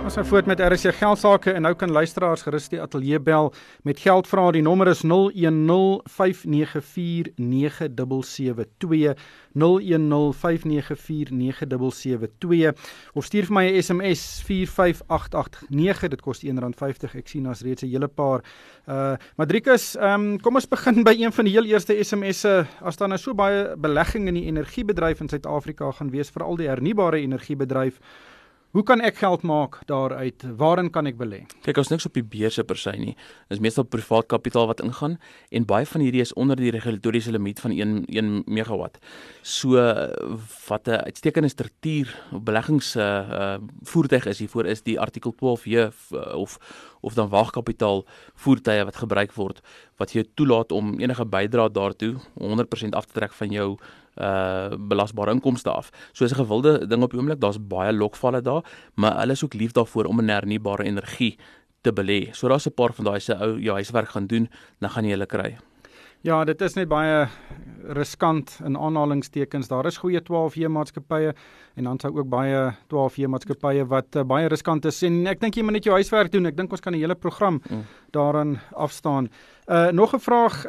Ons gaan voort met RSC Geldsaake en nou kan luisteraars gerus die ateljee bel met geldvrae. Die nommer is 0105949772 0105949772 of stuur vir my 'n SMS 45889. Dit kos R1.50. Ek sien as reeds 'n hele paar. Madrikus, kom ons begin by een van die heel eerste SMS'e. As daar nou so baie belegging in die energiebedryf in Suid-Afrika gaan wees, veral die hernubare energiebedryf, hoe kan ek geld maak daaruit? Waarin kan ek belê? Kyk, ons niks op die beurse per se nie. Dis meestal privaat kapitaal wat ingaan en baie van hierdie is onder die regulatoriese limiet van 1 megawatt. So wat 'n uitstekende struktuur beleggings voertuig is hiervoor is die artikel 12J of dan waagkapitaal voertuie wat gebruik word wat jou toelaat om enige bydrae daartoe 100% af te trek van jou belasbare inkomste af. So is 'n gewilde ding op die oomblik, daar's baie lokvalle daar, maar hulle is ook lief daarvoor om in hernubare energie te belê. So daar's 'n paar van daai se ou jou huiswerk gaan doen, dan gaan jy hulle kry. Ja, dit is net baie riskant in aanhalingstekens. Daar is goeie 12J maatskappye en dan sou ook baie 12J maatskappye wat baie riskant is. En ek dink jy moet net jou huiswerk doen. Ek dink ons kan 'n hele program daaraan afstaan. Nog 'n vraag,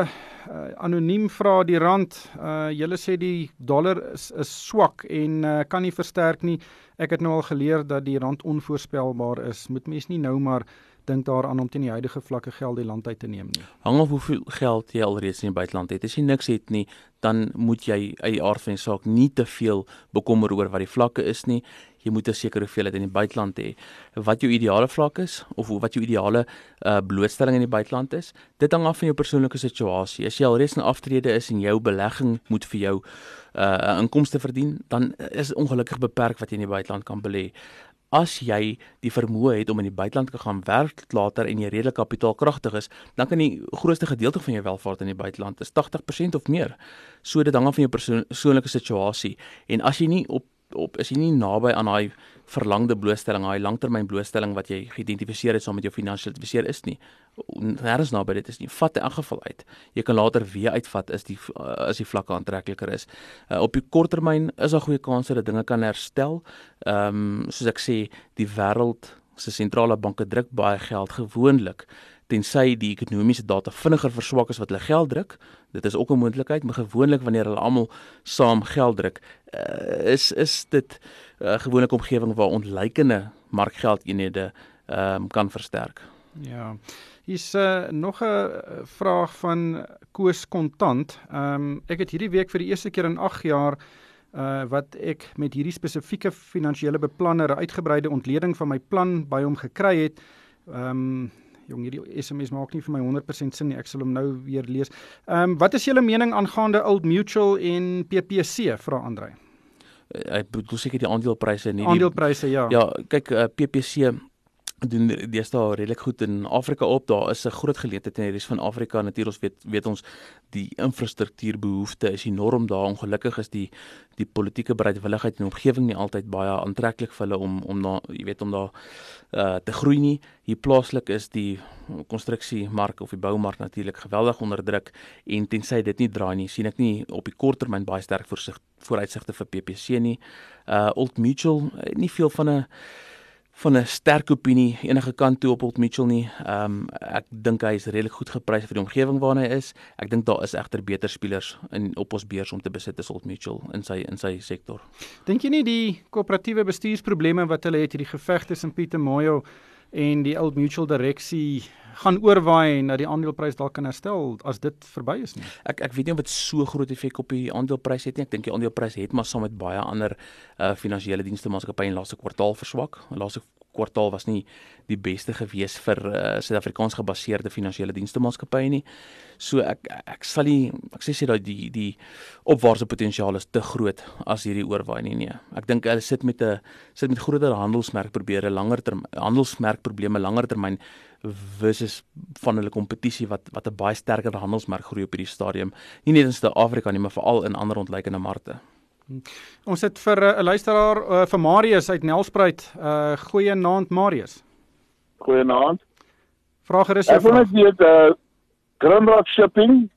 anoniem vra die rand. Julle sê die dollar is swak en kan nie versterk nie. Ek het nou al geleer dat die rand onvoorspelbaar is. Moet mens nie nou maar dink daaraan om teen die huidige vlakke geld die land uit te neem nie. Hang af hoeveel geld jy alreeds in die buiteland het. As jy niks het nie, dan moet jy uit die aard van die saak nie te veel bekommer oor wat die vlakke is nie. Jy moet 'n sekere hoeveelheid in die buiteland hê. Wat jou ideale vlak is of wat jou ideale blootstelling in die buiteland is, dit hang af van jou persoonlike situasie. As jy alreeds in aftrede is en jou belegging moet vir jou inkomste verdien, dan is ongelukkig beperk wat jy in die buiteland kan belê. As jy die vermoë het om in die buiteland te gaan werk later en jy redelik kapitaalkragtig is, dan kan die grootste gedeelte van jou welvaart in die buiteland is 80% of meer. So dit hang af van jou persoonlike situasie. En as jy nie is jy nie naby aan daai verlangde blootstelling, daai langtermyn blootstelling wat jy geïdentifiseer het saam met jou finansiële adviseur is nie. Nêrens naby dit is nie. Vat in elk geval uit. Jy kan later weer uitvat as die vlakke aantrekliker is. Op die korttermyn is daar goeie kanse dat dinge kan herstel. Soos ek sê, die wêreld se sentrale banke druk baie geld gewoonlik, tensy die ekonomiese data vinniger verswak as wat hulle geld druk. Dit is ook 'n moontlikheid, maar gewoonlik wanneer hulle almal saam geld druk, is dit gewoonlik omgewing waar ontlykende markgeldeenhede kan versterk. Ja. Hier's nog 'n vraag van Koos Kontant. Ek het hierdie week vir die eerste keer in 8 jaar wat ek met hierdie spesifieke finansiële beplanner 'n uitgebreide ontleding van my plan by hom gekry het. Jong, hierdie SMS maak nie vir my 100% sin nie. Ek sal hom nou weer lees. Wat is julle mening aangaande Old Mutual en PPC, vra Andrei? Ek bedoel seker die aandelepryse nie. Aandelepryse, ja. Ja, kyk, PPC doen deesdae redelik goed in Afrika op. Daar is 'n groot geleentheid in die res van Afrika. Natuurlik weet ons die infrastruktuurbehoefte is enorm daar. Ongelukkig is die politieke bereidwilligheid en omgewing nie altyd baie aantreklik vir hulle om daar te groei nie. Hier plaaslik is die konstruksiemark of die boumark natuurlik geweldig onder druk en tensy dit nie draai nie, sien ek nie op die korttermyn baie sterk vooruitsigte vir PPC nie. Old Mutual, nie veel van 'n sterk opinie enige kant toe op Old Mutual nie. Ek dink hy is redelik goed geprys vir die omgewing waarin hy is. Ek dink daar is egter beter spelers op ons beurs om te besit as Old Mutual in sy sektor. Dink jy nie die koöperatiewe bestuursprobleme wat hulle het, hierdie geveg tussen Pieter Moyo en die Old Mutual direksie gaan oorwaai en dat die aandeleprys dalk kan herstel as dit verby is nie? Ek weet nie of dit so groot effek op die aandeleprys het nie. Ek dink die aandeleprys het maar saam met baie ander finansiële dienstemaatskappye in laaste kwartaal verswak. Laaste kwartaal was nie die beste gewees vir Suid-Afrikaans gebaseerde finansiële dienstemaatskappye nie. So ek sê dat die opwaartse potensiaal is te groot as hierdie oorwaai nie. Nee. Ek dink hulle sit met groter handelsmerkprobleme langer termyn versus van hulle kompetisie wat 'n baie sterker handelsmerk groei op hierdie stadium. Nie net in Suid-Afrika nie, maar veral in ander ontlykende markte. Ons het vir 'n luisteraar vir Marius uit Nelspruit. Goeienaand Marius. Goeienaand. Vra gerus jou vraag. Ek wil net weet Grindrod Shipping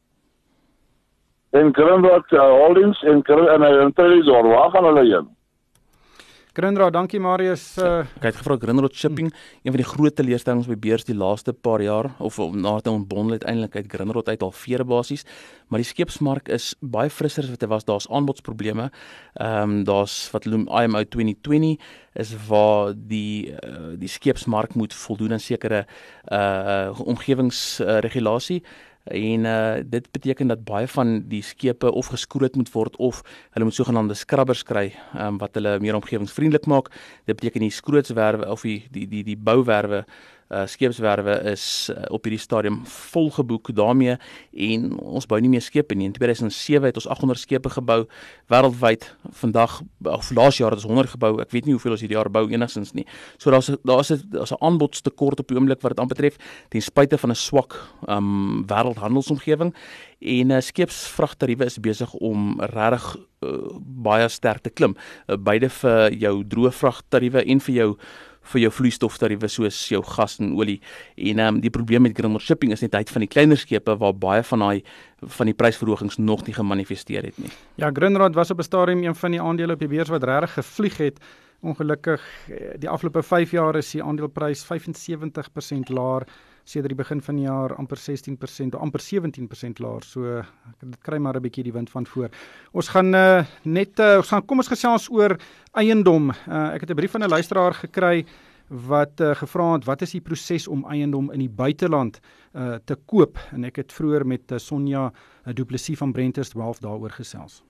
en Grindrod Holdings en Trezor, waar gaan hulle heen? Grindrod, dankie Marius. Ek het gevra Grindrod Shipping, een van die groot teleurstellings by beurs die laaste paar jaar, of na te ontbondel uiteindelik uit Grindrod uit al vere basies, maar die skeepsmark is baie frisser as wat dit was, daar's aanbodsprobleme, daar's wat hulle noem IMO 2020, is waar die skeepsmark moet voldoen aan sekere omgewingsregulasie, en dit beteken dat baie van die skepe of geskroot moet word of hulle moet sogenaamde scrubbers kry wat hulle meer omgewingsvriendelik maak. Dit beteken die skrootwerwe of die bouwerwe, skeepswerwe is op hierdie stadium vol geboek daarmee, en ons bou nie meer skepe nie. In 2007 het ons 800 skepe gebou wêreldwyd. Vandag of laas jaar het ons 100 gebou. Ek weet nie hoeveel ons hierdie jaar bou enigstens nie. So daar's 'n aanbodstekort op die oomblik wat dit aanbetref, ten spyte van 'n swak wêreldhandelsomgewing, en skeepsvragtariewe is besig om regtig baie sterk te klim, beide vir jou droë vragtariewe en vir jou vloeistoftariewe soos jou gas en olie. En die probleem met Grindrod Shipping is net uit van die kleiner skepe waar baie van die prysverhogings nog nie gemanifesteer het nie. Ja, Grindrod was op 'n stadium een van die aandele op die beurs wat regtig gevlieg het. Ongelukkig, die afgelope 5 jaar is die aandeleprys 75% laer, sedert die begin van die jaar amper 16%, of amper 17% laer, so dit kry maar 'n bietjie die wind van voor. Ons gaan kom ons gesels oor eiendom. Ek het 'n brief van 'n luisteraar gekry wat gevra het, wat is die proses om eiendom in die buiteland te koop, en ek het vroeër met Sonja Du Plessis van Brenters 12 daaroor gesels.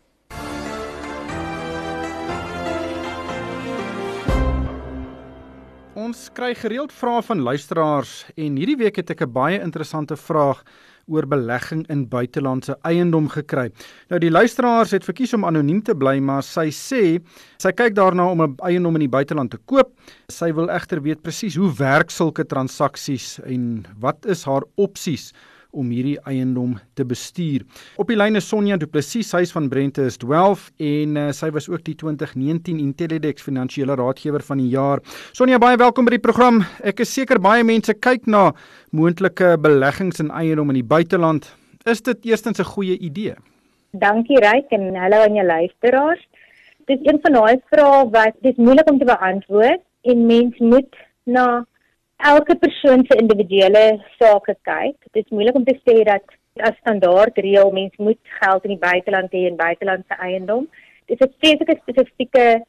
Ons kry gereeld vrae van luisteraars, en hierdie week het ek 'n baie interessante vraag oor belegging in buitelandse eiendom gekry. Nou, die luisteraars het verkies om anoniem te bly, maar sy sê sy kyk daarna om 'n eiendom in die buiteland te koop. Sy wil egter weet presies hoe werk sulke transaksies en wat is haar opsies om hierdie eiendom te bestuur. Op die lyn is Sonja Du Plessis, sy is van Brenters 12 en sy was ook die 2019 Intellidex finansiële raadgewer van die jaar. Sonja, baie welkom by die program. Ek is seker baie mense kyk na moontlike beleggings in eiendom in die buiteland. Is dit eerstens 'n goeie idee? Dankie Ryk en hallo aan jou luisteraars. Dit is een van daai vrae wat dis moeilik om te beantwoord en mens moet na elke persoon se individuele sake kyk. Dit is moeilik om te sê dat as standaard reël mens moet geld in die buiteland hê en buitelandse eiendom. Dit is 'n vreeslike spesifieke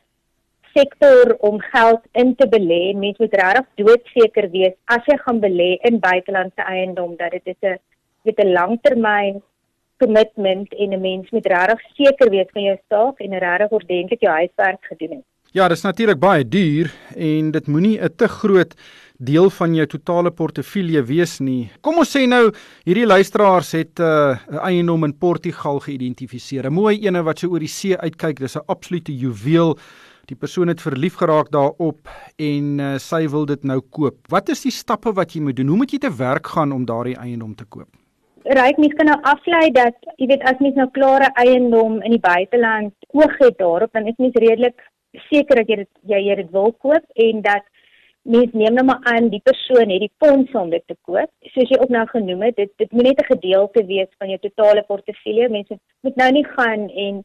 sektor om geld in te belê. Mens moet regtig doodseker wees as jy gaan belê in buitelandse eiendom dat dit is 'n langtermyn commitment en 'n mens moet regtig seker wees van jou saak en regtig ordentlik jou huiswerk gedoen het. Ja, dit is natuurlik baie duur en dit moenie 'n te groot deel van jou totale portefeulje wees nie. Kom ons sê nou, hierdie luisteraars het 'n eiendom in Portugal geïdentifiseer. 'n Mooi ene wat so oor die see uitkyk, dis 'n absolute juweel. Die persoon het verlief geraak daarop en sy wil dit nou koop. Wat is die stappe wat jy moet doen? Hoe moet jy te werk gaan om daardie eiendom te koop? Ryk, mens kan nou aflei dat, jy weet, as mens nou klare eiendom in die buiteland oog het daarop, dan is mens redelik seker dat jy dit wil koop en dat mens neem nou maar aan die persoon het die fondse om dit te koop. Soos jy ook nou genoem het, dit moet net 'n gedeelte wees van jou totale portefeulje. Mense moet nou nie gaan en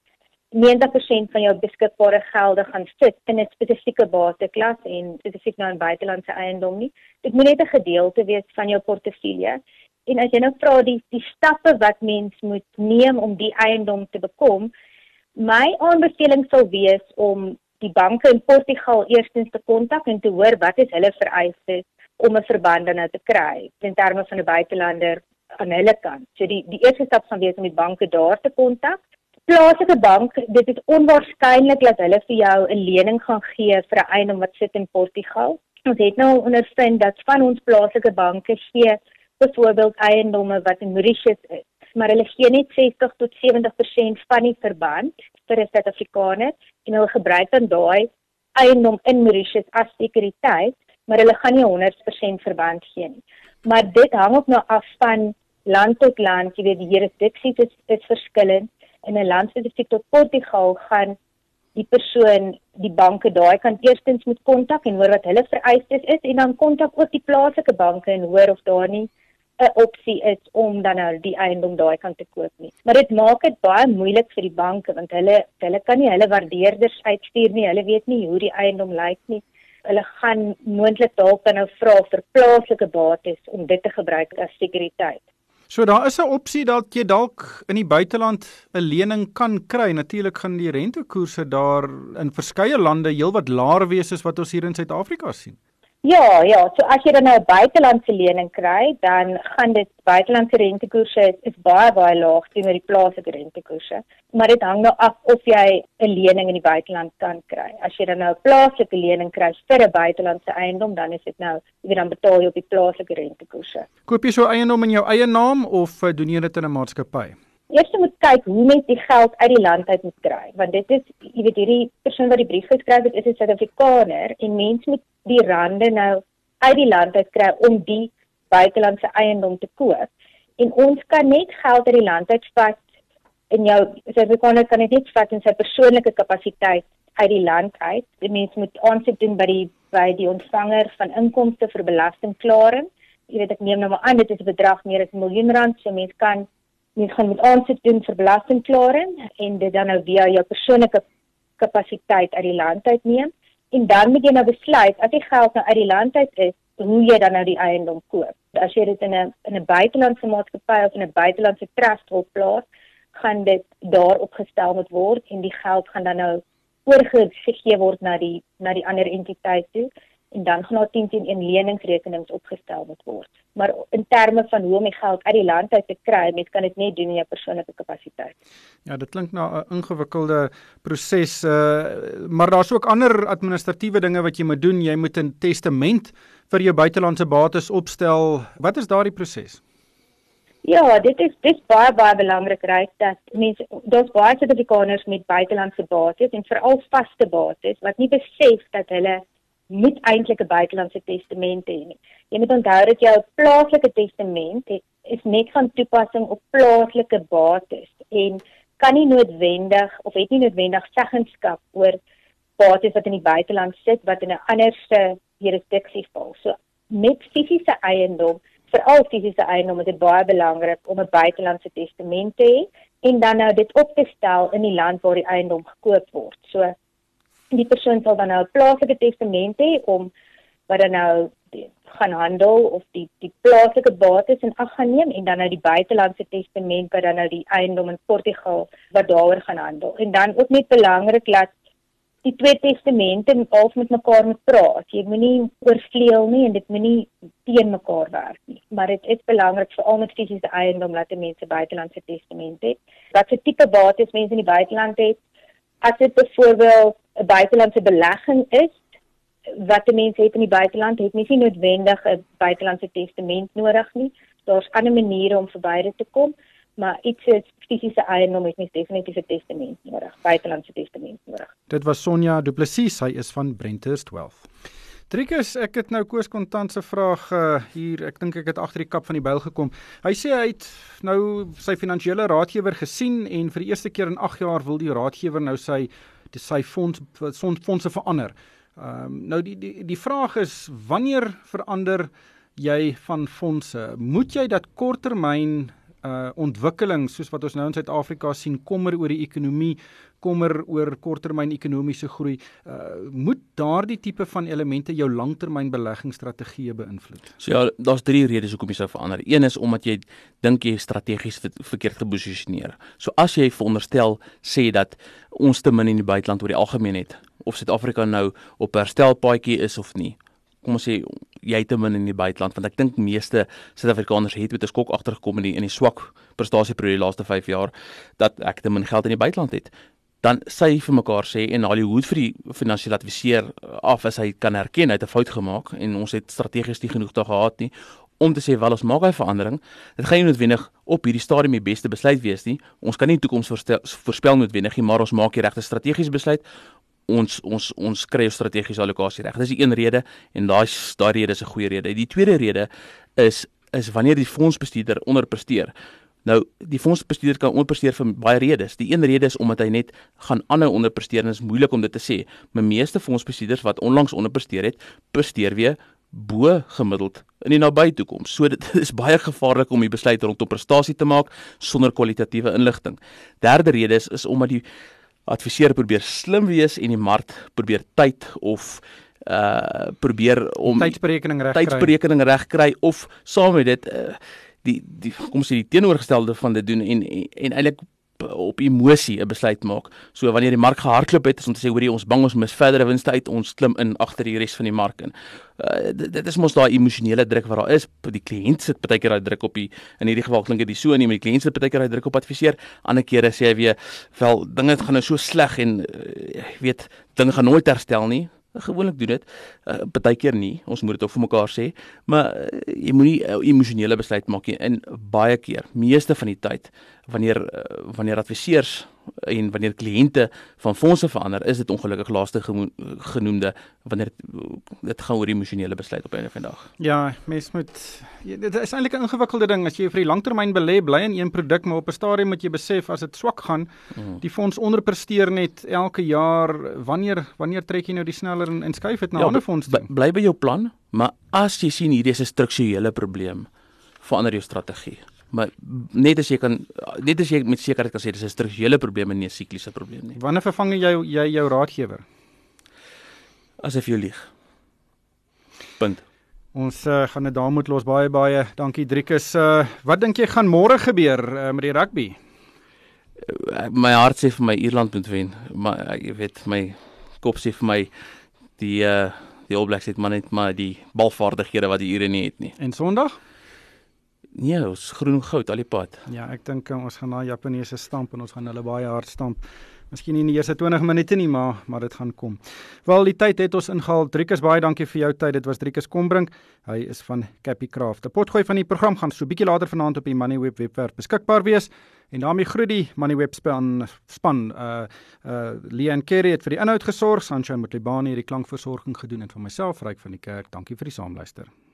90% van jou beskikbare gelde gaan sit in 'n spesifieke bateklas en spesifiek nou in buitelandse eiendom nie. Dit moet net 'n gedeelte wees van jou portefeulje. En as jy nou vra die stappe wat mens moet neem om die eiendom te bekom, my aanbeveling sal wees om die banke in Portugal eerstens te kontak en te hoor wat is hulle vereistes om 'n verband nou te kry in terme van 'n buitelander aan hulle kant. So die eerste stap gaan wees om die banke daar te kontak. Plaaslike bank, dit is onwaarskynlik dat hulle vir jou 'n lening gaan gee vir 'n eiendom wat sit in Portugal. Ons het nou ondervind dat van ons plaaslike banke gee byvoorbeeld eiendomme wat in Mauritius is, maar hulle gee net 60 tot 70% van die verband vir 'n Suid-Afrikaner en hulle gebruik dan daai eiendom in Mauritius as sekuriteit, maar hulle gaan nie 100% verband gee nie. Maar dit hang ook nou af van land tot land, jy weet, die jurisdiksies is verskillend. In 'n land spesifiek tot Portugal gaan die persoon, die banke daai kan eerstens moet kontak en hoor wat hulle vereistes is en dan kontak ook die plaaslike banke en hoor of daar nie 'n opsie is om dan nou die eiendom daai kant te koop nie. Maar dit maak dit baie moeilik vir die banke want hulle kan nie hulle waardeerders uitstuur nie. Hulle weet nie hoe die eiendom lyk nie. Hulle gaan moontlik dalk dan nou vra vir plaaslike bates om dit te gebruik as sekuriteit. So daar is 'n opsie dat jy dalk in die buiteland 'n lening kan kry. Natuurlik gaan die rentekoerse daar in verskeie lande heelwat laer wees as wat ons hier in Suid-Afrika sien. Ja, so as jy dan nou 'n buitelandse lening kry, dan gaan dit buitelandse rentekoerse is baie laag teenoor die plaaslike rentekoerse. Maar dit hang nou af of jy 'n lening in die buiteland kan kry. As jy dan nou 'n plaaslike lening kry vir 'n buitelandse eiendom, dan is dit nou, dan betaal jy op die plaaslike rentekoerse. Koop jy so eiendom in jou eie naam of doen jy dit in 'n maatskappy? Eers moet kyk hoe mens die geld uit die land uit moet kry, want dit is, jy weet, hierdie persoon wat die brief geskryf het, is 'n Suid-Afrikaner en mens moet die rande nou uit die land uit kry om die buitelandse eiendom te koop. En ons kan net geld uit die land uitvat en jou Suid-Afrikaner kan dit net vat in sy persoonlike kapasiteit uit die land uit. Die mens moet aansoek doen by die ontvanger van inkomste vir belastingklaring. Jy weet, ek neem nou maar aan dit is 'n bedrag meer as R1 miljoen, so mens gaan moet aansoek doen vir belastingklaring en dit dan nou via jou persoonlike kapasiteit uit die land uitneem. En dan moet jy nou besluit, as die geld nou uit die land uit is, hoe jy dan nou die eiendom koop. As jy dit in 'n buitelandse maatskappy of in 'n buitelandse trust wil plaas, gaan dit daar opgestel moet word en die geld gaan dan nou oorgegee word na die ander entiteit toe. En dan gaan daar 10-10-1 leningsrekenings opgestel moet word. Maar in terme van hoe om die geld uit die land uit te kry, mens kan dit net doen in jou persoonlike kapasiteit. Ja, dit klink na 'n ingewikkelde proses, maar daar's ook ander administratiewe dinge wat jy moet doen. Jy moet 'n testament vir jou buitelandse bates opstel. Wat is daardie proses? Ja, dit is baie belangrik, right, dat mense, daar's baie Suid-Afrikaners met buitelandse bates en veral vaste bates wat nie besef dat hulle moet eintlik 'n buitelandse testament hê nie. Jy moet onthou dat jou plaaslike testament is net van toepassing op plaaslike bates en kan nie noodwendig of het nie noodwendig seggenskap oor bates wat in die buiteland sit wat in 'n ander se jurisdiksie val. So met fisiese eiendom, veral fisiese eiendom, is dit baie belangrik om 'n buitelandse testament te hê en dan nou dit op te stel in die land waar die eiendom gekoop word. So die persoon sal dan nou 'n plaaslike testament hê om wat dan nou gaan handel of die plaaslike bates in ag gaan neem en dan nou die buitelandse testament wat dan nou die eiendom in Portugal wat daaroor gaan handel. En dan ook net belangrik dat die twee testamente half met mekaar moet praat. Jy moenie oorvleuel nie en dit moenie teen mekaar werk nie. Maar dit is belangrik veral met fisiese eiendom dat mense buitelandse testament het. Wat vir tipe bates mense in die buiteland het, as dit byvoorbeeld 'n buitelandse belegging is, wat 'n mens het in die buiteland, het mens nie noodwendig 'n buitelandse testament nodig nie. Daar's ander maniere om verby dit te kom, maar iets soos fisiese eiendom het mens definitief 'n testament nodig, buitelandse testament nodig. Dit was Sonja Du Plessis, sy is van Brenters Wealth. Trikus, ek het nou Koos Kontant se vraag hier, ek dink ek het agter die kap van die byl gekom. Hy sê hy het nou sy finansiële raadgewer gesien en vir die eerste keer in 8 jaar wil die raadgewer nou sy fondse verander. Nou die vraag is, wanneer verander jy van fondse? Moet jy dat korttermyn ontwikkeling, soos wat ons nou in Suid-Afrika sien, kommer oor die ekonomie, kommer oor korttermyn ekonomiese groei, moet daardie tipe van elemente jou langtermyn beleggingsstrategieë beïnvloed? So ja, daar's 3 redes hoekom jy sou verander. Een is omdat jy dink jy strategies verkeerd geposisioneer. So as jy veronderstel sê dat ons te min in die buiteland oor die algemeen het, of Suid-Afrika nou op herstelpaadjie is of nie, kom ons sê jy te min in die buiteland, want ek dink meeste Suid-Afrikaners het met 'n skok agtergekom in die swak prestasieperiode die laaste 5 jaar, dat ek te min geld in die buiteland het. Dan sê hy vir mekaar sê, en haal die hoed vir die finansiële adviseur af as hy kan herken, hy het 'n fout gemaak, en ons het strategies nie genoeg daar gehad nie, om te sê, wel, ons maak hy verandering, dit gaan nie noodwendig op hierdie stadium die beste besluit wees nie, ons kan nie die toekoms voorspel noodwendig nie, maar ons maak die regte strategiese besluit, ons kry 'n strategiese allocasie reg. Dis die een rede en daai rede is 'n goeie rede. Die tweede rede is wanneer die fondsbestuurder onderpresteer. Nou, die fondsbestuurder kan onderpresteer vir baie redes. Die een rede is omdat hy net gaan aanhou onderpresteer en is moeilik om dit te sê. Maar meeste fondsbestuurders wat onlangs onderpresteer het, presteer weer bo gemiddeld in die nabye toekoms. So dit is baie gevaarlik om die besluit rondom prestasie te maak sonder kwalitatiewe inligting. Derde rede is omdat die adviseur probeer slim wees en die mark probeer tyd of probeer om tydsberekening reg kry of saam met dit kom ons sê die teenoorgestelde van dit doen en eintlik op emosie 'n besluit maak. So wanneer die mark gehardloop het, is om te sê hoorie ons bang ons mis verdere winste uit, ons klim in agter die res van die mark in. Dit is mos daai emosionele druk wat daar is. Die kliënt sit baie keer daai druk op in hierdie geval klink dit so nie, maar die kliënt sit baie keer daai druk op adviseur. Ander kere sê hy weer wel dinge gaan nou so sleg en weet dinge gaan nooit herstel nie. Gewoonlik doen dit, baie keer nie, ons moet dit ook vir mekaar sê, maar jy moenie emosionele besluit maak nie, en baie keer, meeste van die tyd, wanneer adviseurs en wanneer kliënte van fondse verander, is dit ongelukkig laaste genoemde, wanneer dit gaan oor emosionele besluit op 'n van die dag. Ja, mens moet, dit is eintlik 'n ingewikkelde ding, as jy vir die langtermyn belê, bly in een produk, maar op 'n stadium moet jy besef, as dit swak gaan, die fonds onderpresteer net elke jaar, wanneer trek jy nou die sneller en skuif het na 'n ander fonds toe? Bly by jou plan, maar as jy sien hierdie is 'n strukturele probleem, verander jou strategie. Maar net as jy met sekerheid kan sê dis 'n strukturele probleem en nie 'n sikliese probleem nie. Wanneer vervang jy jou raadgewer? As hy vir jou lieg. Punt. Ons gaan dit daar moet los. Baie dankie Driekus. Wat dink jy gaan môre gebeur met die rugby? My hart sê vir my Ierland moet wen, maar jy weet my kop sê vir my die All Blacks het maar net die balvaardighede wat die Ire nie het nie. En Sondag? Nee, ons groen goud al die pad. Ja, ek dink ons gaan na Japaneese stamp en ons gaan hulle baie hard stamp. Miskien nie in die eerste 20 minute nie, maar dit gaan kom. Wel, die tyd het ons ingehaal. Driekus, baie dankie vir jou tyd. Dit was Driekus Kombrink. Hy is van Cappy Craft. 'n Potgooi van die program gaan so bietjie later vanaand op die Moneyweb webwerf beskikbaar wees. En daarmee groet die Moneyweb span. Leanne Carey het vir die inhoud gesorg. Sunshine Motlibani het die klankversorging gedoen en van myself, Ryk van die Kerk. Dankie vir die saamluister.